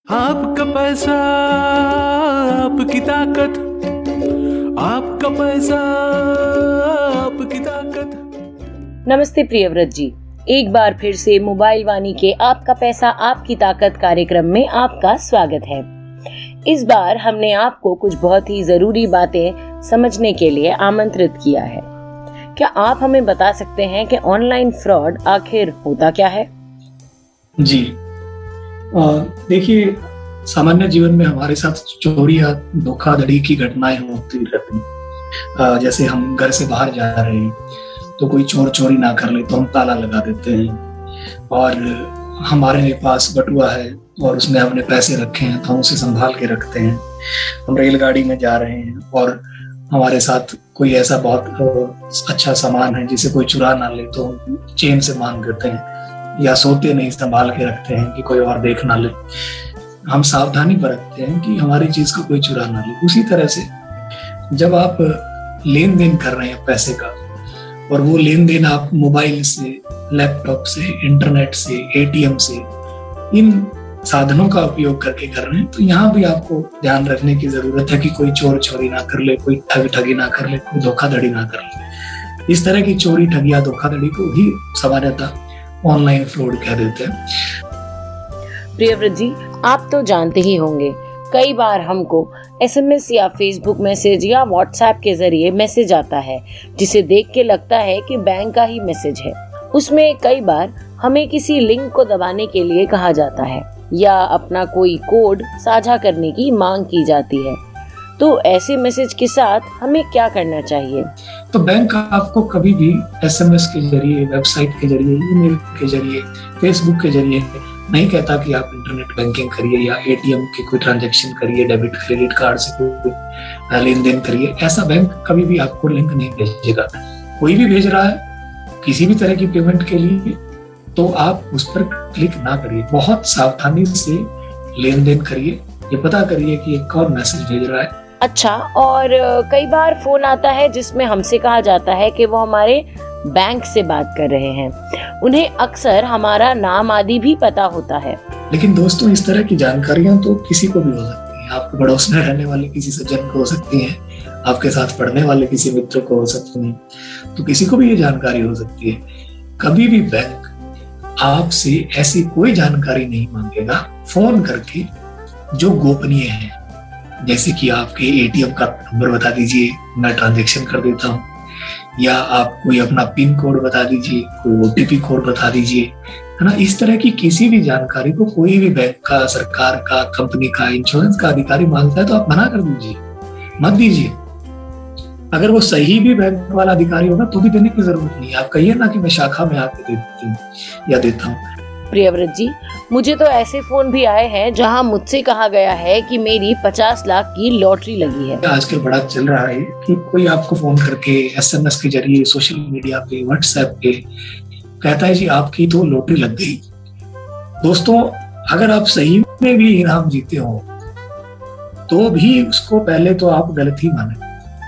आपका पैसा आपकी ताकत, आपका पैसा आपकी ताकत। नमस्ते प्रियव्रत जी, एक बार फिर से मोबाइल वाणी के आपका पैसा आपकी ताकत कार्यक्रम में आपका स्वागत है। इस बार हमने आपको कुछ बहुत ही जरूरी बातें समझने के लिए आमंत्रित किया है। क्या आप हमें बता सकते हैं कि ऑनलाइन फ्रॉड आखिर होता क्या है? जी, देखिए, सामान्य जीवन में हमारे साथ चोरी या धोखाधड़ी की घटनाएं होती रहती हैं। जैसे हम घर से बाहर जा रहे हैं तो कोई चोर चोरी ना कर ले तो हम ताला लगा देते हैं, और हमारे पास बटुआ है और उसमें हमने पैसे रखे हैं तो हम उसे संभाल के रखते हैं। हम रेलगाड़ी में जा रहे हैं और हमारे साथ कोई ऐसा बहुत अच्छा सामान है जिसे कोई चुरा ना ले तो हम चेन से बांध देते हैं, या सोते नहीं संभाल के रखते हैं कि कोई और देख ना ले। हम सावधानी बरतते हैं कि हमारी चीज को कोई चुरा ना ले। उसी तरह से जब आप लेन देन कर रहे हैं पैसे का, और वो लेन देन आप मोबाइल से, लैपटॉप से, इंटरनेट से, एटीएम से, इन साधनों का उपयोग करके कर रहे हैं, तो यहाँ भी आपको ध्यान रखने की जरूरत है कि कोई चोर चोरी ना कर ले, कोई ठगी ना कर ले, कोई धोखाधड़ी ना कर ले। इस तरह की चोरी, ठगी या धोखाधड़ी को ही सामान्यतः ऑनलाइन फ्रॉड कह देते हैं। प्रियव्रत जी, आप तो जानते ही होंगे, कई बार हमको एसएमएस या फेसबुक मैसेज या व्हाट्सएप के जरिए मैसेज आता है जिसे देख के लगता है कि बैंक का ही मैसेज है। उसमें कई बार हमें किसी लिंक को दबाने के लिए कहा जाता है या अपना कोई कोड साझा करने की मांग की जाती है। तो ऐसे मैसेज के साथ हमें क्या करना चाहिए? तो बैंक आपको कभी भी एसएमएस के जरिए, वेबसाइट के जरिए, ईमेल के जरिए, फेसबुक के जरिए नहीं कहता कि आप इंटरनेट बैंकिंग करिए या एटीएम के कोई ट्रांजैक्शन करिए, डेबिट क्रेडिट कार्ड से कोई लेन देन करिए। ऐसा बैंक कभी भी आपको लिंक नहीं भेजेगा। कोई भी भेज रहा है किसी भी तरह की पेमेंट के लिए तो आप उस पर क्लिक ना करिए। बहुत सावधानी से लेन देन करिए, ये पता करिए कि ये कौन मैसेज भेज रहा है। अच्छा, और कई बार फोन आता है जिसमें हमसे कहा जाता है कि वो हमारे बैंक से बात कर रहे हैं। उन्हें अक्सर हमारा नाम आदि भी पता होता है। लेकिन दोस्तों, इस तरह की जानकारियां तो किसी को भी हो सकती हैं। आपके पड़ोस में रहने वाले किसी सज्जन को हो सकती हैं, आपके साथ पढ़ने वाले किसी मित्र को हो सकती हैं, तो किसी को भी ये जानकारी हो सकती है। कभी भी बैंक आपसे ऐसी कोई जानकारी नहीं मांगेगा फोन करके जो गोपनीय है। जैसे कि आपके एटीएम का नंबर बता दीजिए, मैं ट्रांजैक्शन कर देता हूँ, या आप कोई अपना पिन कोड बता दीजिए, कोई ओटीपी कोड बता दीजिए, है ना। इस तरह की किसी भी जानकारी को कोई भी बैंक का, सरकार का, कंपनी का, इंश्योरेंस का अधिकारी मांगता है तो आप मना कर दीजिए, मत दीजिए। अगर वो सही भी बैंक वाला अधिकारी होगा तो भी देने की जरूरत नहीं है। आप कहिए ना कि मैं शाखा में आके देती हूँ या देता हूँ। प्रियव्रत जी, मुझे तो ऐसे फोन भी आए हैं जहां मुझसे कहा गया है कि मेरी 50 लाख की लॉटरी लगी है। आजकल बड़ा चल रहा है कि कोई आपको फोन करके एसएमएस के जरिए, सोशल मीडिया पे, व्हाट्सएप पे कहता है जी आपकी तो लॉटरी लग गई। दोस्तों, अगर आप सही में भी इनाम जीते हो तो भी उसको पहले तो आप गलत ही माने।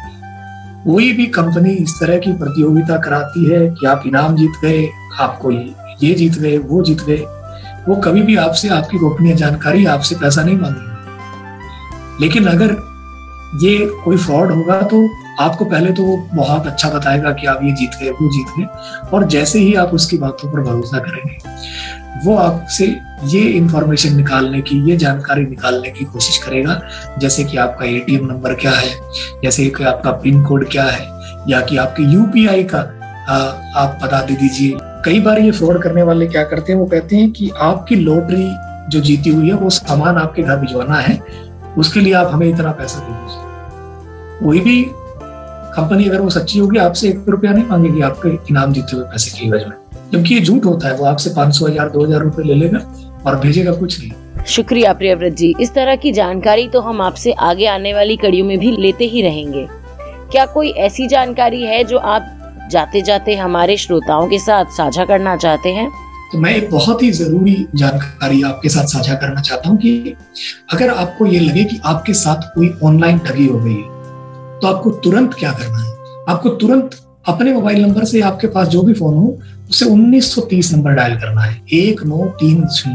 कोई भी कंपनी इस तरह की प्रतियोगिता कराती है कि आप इनाम जीत गए, आपको ये जीत गए, वो जीत गए, वो कभी भी आपसे आपकी गोपनीय जानकारी, आपसे पैसा नहीं मांगेंगे। लेकिन अगर ये कोई फ्रॉड होगा तो आपको पहले तो वो बहुत अच्छा बताएगा कि आप ये जीत गए, वो जीत गए, और जैसे ही आप उसकी बातों पर भरोसा करेंगे वो आपसे ये इंफॉर्मेशन निकालने की, ये जानकारी निकालने की कोशिश करेगा, जैसे कि आपका एटीएम नंबर क्या है, जैसे कि आपका पिन कोड क्या है, या कि आपके यूपीआई का आप बता दे दीजिए। कई बार ये फ्रॉड करने वाले क्या करते हैं, वो कहते हैं कि आपकी लॉटरी जो जीती हुई है वो सामान आपके घर भिजवाना है, उसके लिए आप हमें इतना पैसा दे दीजिए। कोई भी कंपनी अगर वो सच्ची होगी आपसे 1 रुपया नहीं मांगेगी आपके इनाम जीते हुए पैसे की एवज में, क्योंकि ये झूठ होता है। वो आपसे 500, 1000, 2000 रुपए ले लेगा और भेजेगा कुछ नहीं। शुक्रिया प्रियव्रत जी, इस तरह की जानकारी तो हम आपसे आगे आने वाली कड़ियों में भी लेते ही रहेंगे। क्या कोई ऐसी जानकारी है जो आप जाते जाते हमारे श्रोताओं के साथ साझा करना चाहते हैं? तो मैं एक बहुत ही जरूरी जानकारी आपके साथ साझा करना चाहता हूँ कि अगर आपको ये लगे कि आपके साथ कोई ऑनलाइन ठगी हो गई है तो आपको तुरंत क्या करना है। आपको तुरंत अपने मोबाइल नंबर से, आपके पास जो भी फोन हो, उसे 1930 नंबर डायल करना है, 1930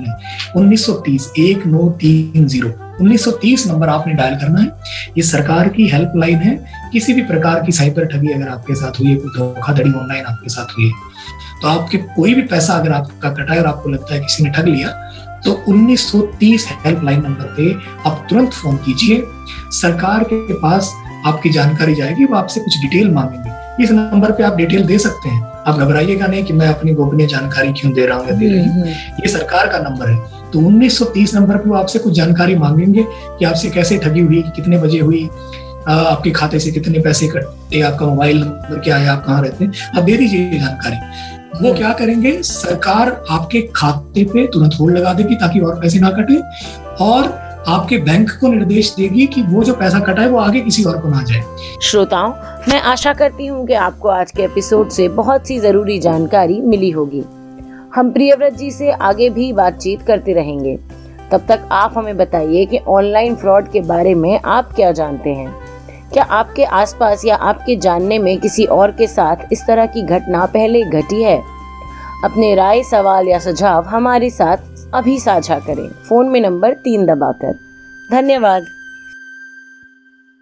1930 1930 नंबर आपने डायल करना है। ये सरकार की हेल्पलाइन है। किसी भी प्रकार की साइबर ठगी अगर आपके साथ हुई है, कोई धोखाधड़ी ऑनलाइन आपके साथ हुई है, तो आपके कोई भी पैसा अगर आपका कटा है और आपको लगता है किसी ने ठग लिया, तो 1930 हेल्पलाइन नंबर पे आप तुरंत फोन कीजिए। सरकार के पास आपकी जानकारी जाएगी, वो आपसे कुछ डिटेल मांगेंगे। इस नंबर पे आप डिटेल दे सकते हैं, आप घबराइएगा नहीं कि मैं अपनी गोपनीय जानकारी क्यों दे रहा हूँ या दे रही हूँ। ये सरकार का नंबर है। तो 1930 नंबर पे वो आपसे कुछ जानकारी मांगेंगे कि आपसे कैसे ठगी हुई, कितने बजे हुई, आपके खाते से कितने पैसे कटे, आपका मोबाइल नंबर क्या है, आप कहाँ रहते हैं, आप दे दीजिए जानकारी। वो क्या करेंगे, सरकार आपके खाते पे तुरंत होल्ड लगा देगी ताकि और पैसे ना कटे, और आपके बैंक को निर्देश देगी कि वो जो पैसा कटा है वो आगे किसी और को ना जाए। श्रोताओं, मैं आशा करती हूँ कि आपको आज के एपिसोड से बहुत सी जरूरी जानकारी मिली होगी। हम प्रियव्रत जी से आगे भी बातचीत करते रहेंगे। तब तक आप हमें बताइए कि ऑनलाइन फ्रॉड के बारे में आप क्या जानते हैं। क्या आपके आसपास या आपके जानने में किसी और के साथ इस तरह की घटना पहले घटी है? अपने राय, सवाल या सुझाव हमारे साथ अभी साझा करें, फोन में नंबर 3 दबाकर। धन्यवाद।